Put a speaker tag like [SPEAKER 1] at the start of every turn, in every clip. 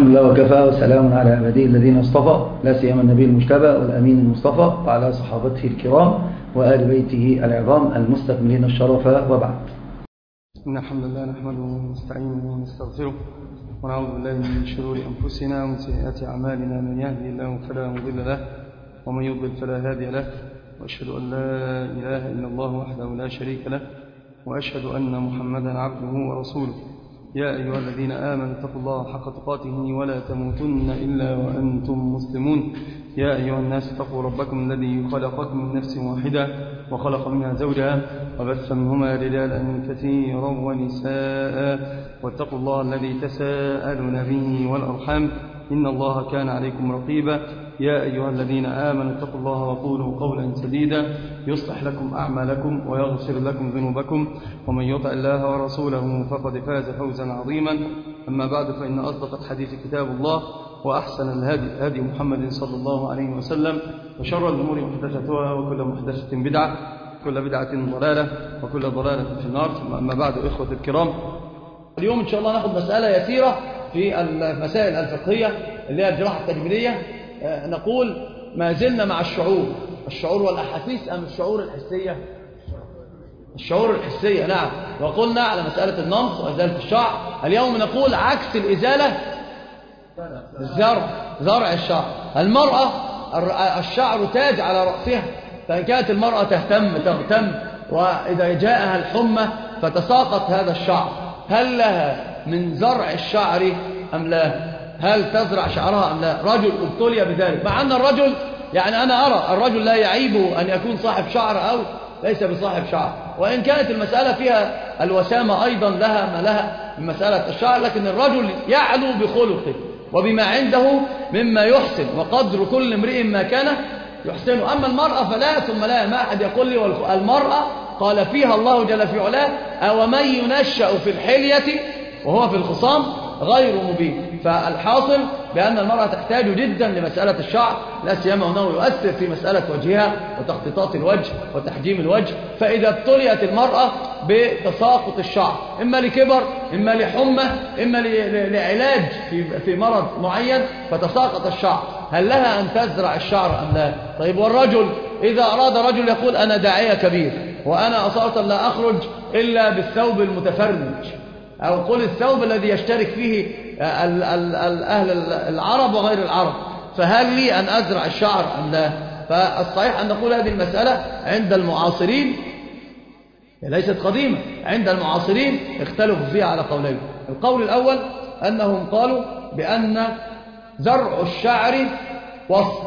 [SPEAKER 1] الحمد لله وكفى وسلام على عباده الذين اصطفى، لا سيما النبي المجتبى والأمين المصطفى وعلى صحابته الكرام وآل بيته العظام المستكملين الشرف، وبعد.
[SPEAKER 2] إن الحمد لله نحمده ونستعينه ونستغفره ونعوذ بالله من شرور أنفسنا ومن سيئات أعمالنا، من يهدي الله فلا مضل له ومن يضلل فلا هادي له، وأشهد أن لا إله إلا الله وحده لا شريك له، وأشهد أن محمدا عبده ورسوله. يا أيها الذين آمنوا اتقوا الله حق تقاته ولا تموتن إلا وأنتم مسلمون. يا أيها الناس اتقوا ربكم الذي خلقكم من نفس واحدة وخلق منها زوجها وبث منهما رجالا كثيرا ونساء، واتقوا الله الذي تساءلون به والأرحام إن الله كان عليكم رقيبا. يا أيها الذين آمنوا اتقوا الله وقولوا قولا سديدا يصلح لكم أعمالكم ويغفر لكم ذنوبكم، ومن يطع الله ورسوله فقد فاز فوزا عظيما. أما بعد، فإن أصدق الحديث كتاب الله، وأحسن الهدي هدي محمد صلى الله عليه وسلم، وشر الأمور محدثاتها، وكل محدثة بدعة، كل بدعة ضلالة، وكل ضلالة في النار. ثم أما بعد، إخوة الكرام، اليوم إن شاء الله نأخذ مسألة يسيرة في المسائل الفقهية اللي هي الجراحة التجميلية. نقول ما زلنا مع الشعور والأحاسيس أم الشعور الحسية؟ الشعور الحسية، نعم. وقلنا على مسألة النمص وإزالة الشعر. اليوم نقول عكس الإزالة، زرع الشعر. المرأة الشعر تاج على رأسها، فإن كانت المرأة تهتم وإذا جاءها الحمى فتساقط هذا الشعر، هل لها من زرع الشعر أم لا؟ هل تزرع شعرها أم لا؟ رجل ابتلي بذلك، مع أن الرجل يعني أنا أرى الرجل لا يعيب أن يكون صاحب شعر أو ليس بصاحب شعر، وإن كانت المسألة فيها الوسامة أيضا لها ما لها من مسألة الشعر، لكن الرجل يعلو بخلقه وبما عنده مما يحسن، وقدر كل امرئ ما كان يحسنه. أما المرأة فلا ثم لا. ما أحد يقول لي المرأة قال فيها الله جل في علاه: أو من ينشأ في الحلية وهو في الخصام غير مبين. فالحاصل بأن المرأة تحتاج جدا لمسألة الشعر، لا سيما أنه يؤثر في مسألة وجهها وتخطيطات الوجه وتحجيم الوجه. فإذا ابتليت المرأة بتساقط الشعر، إما لكبر، إما لحمى، إما لعلاج في مرض معين فتساقط الشعر، هل لها أن تزرع الشعر أم لا؟ طيب، والرجل إذا أراد رجل يقول أنا داعية كبير وأنا أصلا لا أخرج إلا بالثوب المتفرج، أو قل الثوب الذي يشترك فيه أهل العرب وغير العرب، فهل لي أن أزرع الشعر أم لا؟ فالصحيح أن نقول هذه المسألة عند المعاصرين ليست قديمة، عند المعاصرين اختلفوا فيها على قولين. القول الأول أنهم قالوا بأن زرع الشعر وصل،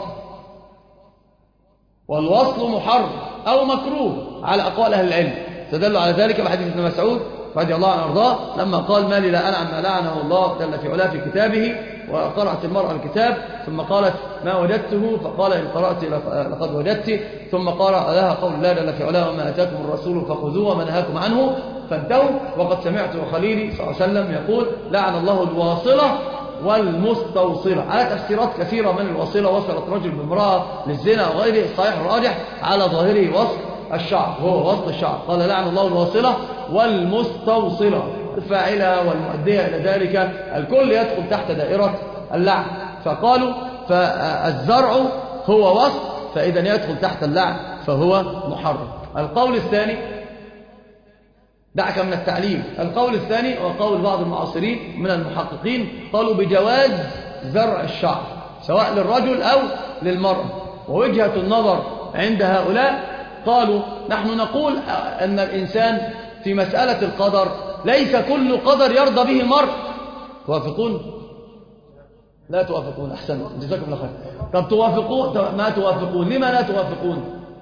[SPEAKER 2] والوصل محرم أو مكروه على أقوال أهل العلم. استدلوا على ذلك بحديث ابن مسعود رضي الله عنه وارضاه لما قال: ما لي لا أنعم ما لعنه الله جل في علاه في كتابه. وقرأت المرأة الكتاب ثم قالت: ما وجدته، فقال: إن قرأت لقد وجدت. ثم قرأ لها قول الله جل في علاه: وما أتاكم الرسول فخذوه وما نهاكم عنه فانتهوا. وقد سمعت خليلي صلى الله عليه وسلم يقول: لعن الله الواصلة والمستوصلة، على تفسيرات كثيرة. من الواصلة وصلت رجل بامرأة للزنا وغيره، الصحيح الراجح على ظاهره وصل الشعر، هو وصل الشعر. قال: لعن الله الواصلة والمستوصلة، الفاعلة والمؤدية إلى ذلك، الكل يدخل تحت دائرة اللعن. فقالوا فالزرع هو وصل، فإذا يدخل تحت اللعن فهو محرم. القول الثاني، دعك من التعليم، القول الثاني وقول بعض المعاصرين من المحققين، قالوا بجواز زرع الشعر سواء للرجل أو للمرأة. ووجهة النظر عند هؤلاء قالوا: نحن نقول أن الإنسان في مسألة القدر ليس كل قدر يرضى به المرء. توافقون؟ لا توافقون، أحسن، جزاكم الله خير. طب توافقون؟ ما توافقون، لما لا توافقون؟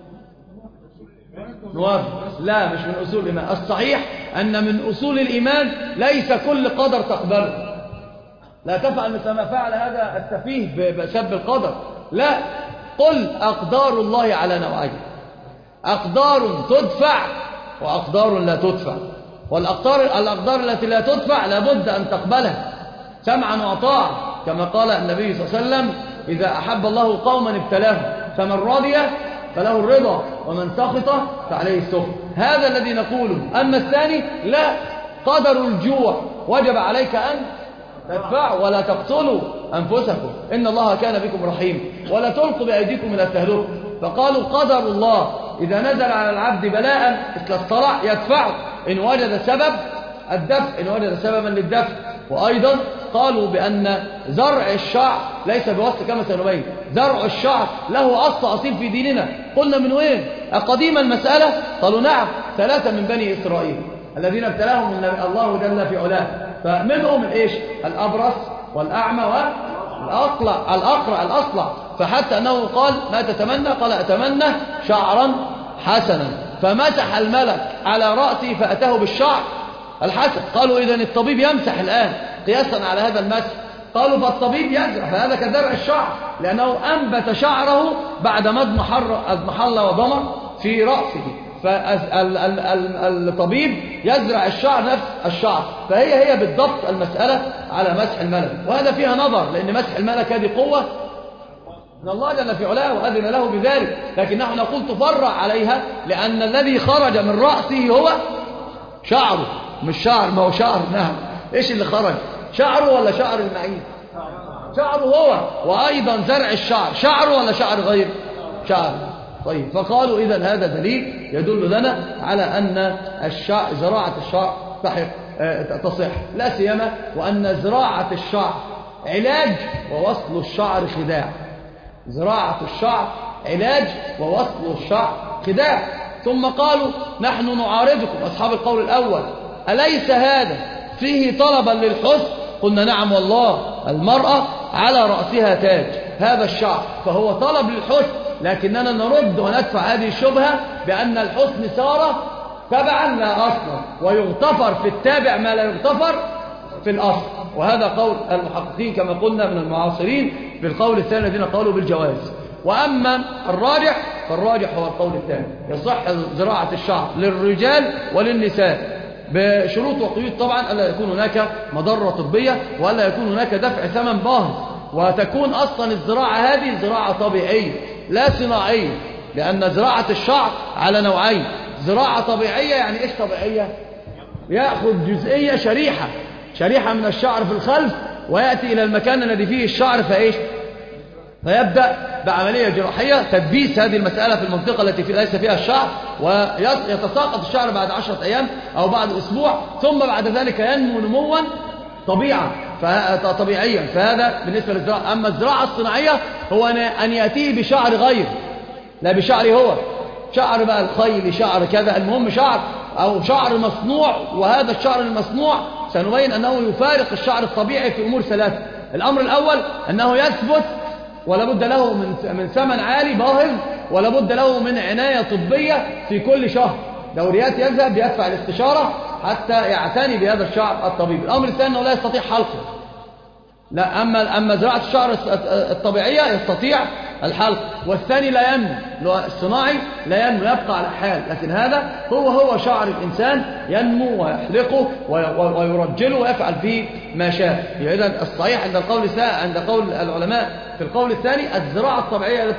[SPEAKER 2] نوافق؟ لا، مش من أصول الإيمان. الصحيح أن من أصول الإيمان ليس كل قدر تقبله. لا تفعل مثل ما فعل هذا السفيه بسب القدر، لا. قل أقدار الله على نوعين: أقدار تدفع وأقدار لا تدفع. والأقدار التي لا تدفع لابد أن تقبلها سمعا وطاعة، كما قال النبي صلى الله عليه وسلم: إذا أحب الله قوما ابتلاهم، فمن رضي فله الرضا ومن سخط فعليه السخط. هذا الذي نقوله. أما الثاني لا، قدر الجوع وجب عليك أن تدفعوا ولا تقتلوا أنفسكم إن الله كان بكم رحيم ولا تلقوا بأيديكم إلى التهلكة. فقالوا قدر الله إذا نزل على العبد بلاء مثل الصرع يدفعه إن وجد سبب الدفع، إن وجد سببا للدفع. وأيضا قالوا بأن زرع الشعر ليس بوصف كما سنبين، زرع الشعر له أصل في ديننا. قلنا من وين؟ أقديم المسألة؟ قالوا نعم، 3 من بني إسرائيل الذين ابتلاهم الله جل في علاه، فمنهم الإيش؟ الأبرص والأعمى والأقرع الأصلع. فحتى أنه قال ما تتمنى؟ قال أتمنى شعرا حسنا، فمسح الملك على رأسه فأتاه بالشعر الحسن. قالوا إذن الطبيب يمسح الآن قياسا على هذا المسح. قالوا فالطبيب يزرع، فهذا كزرع الشعر لأنه أنبت شعره بعد ما اضمحل وضمر في رأسه. فالطبيب يزرع الشعر نفس الشعر، فهي بالضبط المسألة على مسح الملك. وهذا فيها نظر، لأن مسح الملك هذه قوة من الله جل في علاه وأذن له بذلك، لكن نحن نقول تفرع عليها لأن الذي خرج من رأسه هو شعره، مش شعر، ما هو شعر. نعم، إيش اللي خرج؟ شعره ولا شعر المعين؟ شعره هو. وأيضا زرع الشعر شعره ولا شعر غير شعر؟ طيب، فقالوا إذن هذا دليل يدل لنا على أن زراعة الشعر تصح، لا سيما وأن زراعة الشعر علاج ووصل الشعر خداع. زراعة الشعر علاج ووصل الشعر خداع. ثم قالوا نحن نعارضكم أصحاب القول الأول، أليس هذا فيه طلبا للحسن؟ قلنا نعم والله، المرأة على رأسها تاج، هذا الشعر فهو طلب للحسن، لكننا نرد وندفع هذه الشبهة بأن الحسن صار تبعا لا أصلا، ويغتفر في التابع ما لا يغتفر في الأصل. وهذا قول المحققين كما قلنا من المعاصرين في القول الثاني الذين قالوا بالجواز. وأما الراجح فالراجح هو القول الثاني، يصح زراعة الشعر للرجال وللنساء بشروط وقيود طبعا، ألا يكون هناك مضرة طبية وألا يكون هناك دفع ثمن باهظ، وتكون أصلا الزراعة هذه زراعة طبيعية لا صناعية، لأن زراعة الشعر على نوعين: زراعة طبيعية، يعني إيش طبيعية؟ يأخذ جزئية شريحة من الشعر في الخلف ويأتي إلى المكان الذي فيه الشعر فيبدأ بعملية جراحية تدبيس هذه المسألة في المنطقة التي ليس فيها الشعر، ويتساقط الشعر بعد 10 أيام أو بعد أسبوع، ثم بعد ذلك ينمو نموا طبيعيا. فهذا بالنسبة للزراعة. أما الزراعة الصناعية هو أن يأتيه بشعر غير، لا بشعره هو، شعر بقى الخيل، شعر كذا، المهم شعر أو شعر مصنوع. وهذا الشعر المصنوع سنبين أنه يفارق الشعر الطبيعي في أمور 3. الأمر الأول أنه يثبت ولا بد له من ثمن عالي باهظ، ولا بد له من عناية طبية في كل شهر، دوريات يذهب يدفع الاستشارة حتى يعتني بهذا الشعر الطبيب. الأمر الثاني أنه لا يستطيع حلقه، لا. أما زراعة الشعر الطبيعية يستطيع الحلق. والثاني لا ينمو، الصناعي لا ينمو، يبقى على حال. لكن هذا هو شعر الإنسان ينمو ويحلقه ويرجله ويفعل فيه ما شاء. إذن الصحيح عند قول العلماء في القول الثاني الزراعة الطبيعية التي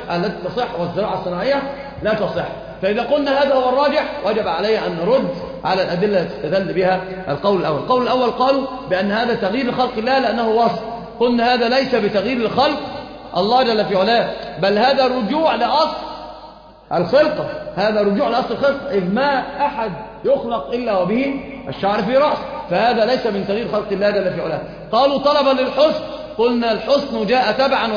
[SPEAKER 2] تصح والزراعة الصناعية لا تصح. فإذا قلنا هذا هو الراجح وجب عليه أن نرد على الأدلة التي استدل بها القول الأول. القول الأول قالوا بأن هذا تغيير لخلق الله لأنه وصف. قلنا هذا ليس بتغيير لخلق الله جل في علاه، بل هذا رجوع لأصل الخلقة، هذا رجوع لأصل الخلقة، إذ ما أحد يخلق إلا وبه الشعر في رأس، فهذا ليس من تغيير خلق الله جل في علاه. قالوا طلبا للحسن، قلنا الحسن جاء تبعا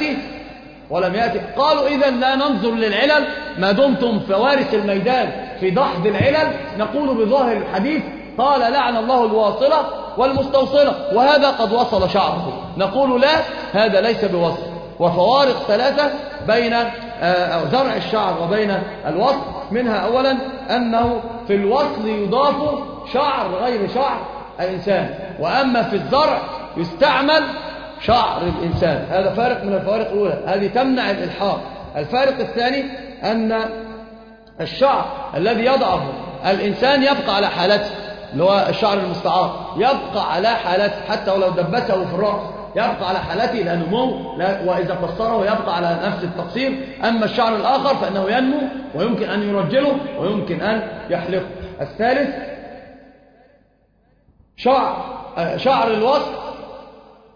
[SPEAKER 2] ولم يأتي. قالوا إذن لا ننظر للعلل، ما دمتم فوارس الميدان في دحض العلل نقول بظاهر الحديث قال لعن الله الواصلة والمستوصلة، وهذا قد وصل شعره، نقول لا، هذا ليس بوصل. وفوارق 3 بين زرع الشعر وبين الوصل، منها أولا أنه في الوصل يضاف شعر غير شعر الإنسان، وأما في الزرع يستعمل شعر الإنسان. هذا فارق من الفوارق الأولى، هذه تمنع الإلحاق. الفارق الثاني أن الشعر الذي يضعه الإنسان يبقى على حالته، اللي هو الشعر المستعار يبقى على حالته حتى ولو دبسه في الرأس يبقى على حالته لا نمو، وإذا قصره يبقى على نفس التقصير. أما الشعر الآخر فإنه ينمو ويمكن أن يرجله ويمكن أن يحلقه. الثالث شعر الوصل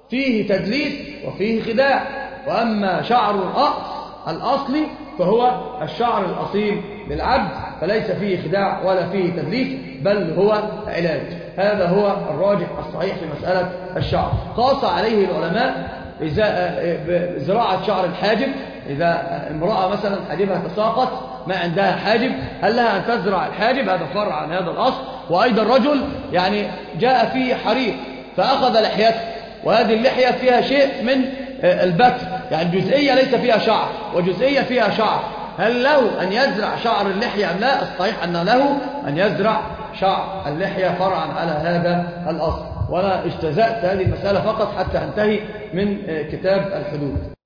[SPEAKER 2] فيه تدليس وفيه خداع. وأما شعر الرأس الأصلي فهو الشعر الأصيل للعبد، فليس فيه خداع ولا فيه تدليس، بل هو علاج. هذا هو الراجح الصحيح في مسألة الشعر. قاس عليه العلماء زراعة شعر الحاجب. إذا امرأة مثلا حاجبها تساقط ما عندها حاجب، هل لها أن تزرع الحاجب؟ هذا فرع عن هذا الأصل. وأيضا الرجل يعني جاء فيه حريق فأخذ لحيته، وهذه اللحية فيها شيء من البتر، يعني جزئية ليس فيها شعر وجزئية فيها شعر، هل له أن يزرع شعر اللحية أم لا؟ الصحيح أن له أن يزرع شعر اللحية فرعا على هذا الأصل. وأنا اجتزأت هذه المسألة فقط حتى أنتهي من كتاب الحدود.